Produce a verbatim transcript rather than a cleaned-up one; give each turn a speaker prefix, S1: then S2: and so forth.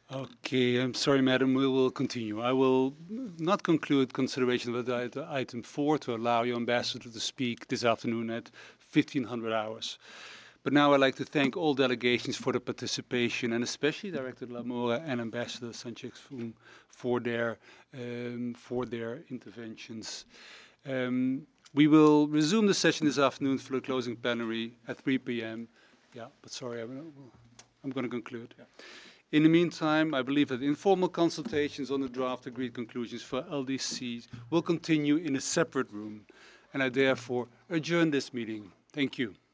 S1: Okay, I'm sorry, madam. We will continue. I will not conclude consideration of it- item four to allow your ambassador to speak this afternoon at fifteen hundred hours. But now I'd like to thank all delegations for the participation, and especially Director Lamora and Ambassador Sanchez Fung for their um, for their interventions. Um, we will resume the session this afternoon for the closing plenary at three p m Yeah, but sorry, I'm, I'm going to conclude. Yeah. In the meantime, I believe that informal consultations on the draft agreed conclusions for L D Cs will continue in a separate room, and I therefore adjourn this meeting. Thank you.